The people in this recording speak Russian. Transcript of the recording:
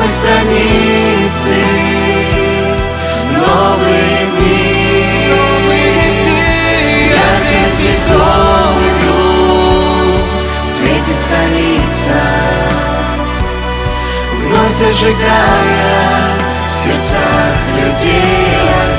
новой страницы, новые дни, яркой звездою светит столица, вновь зажигая в сердцах людей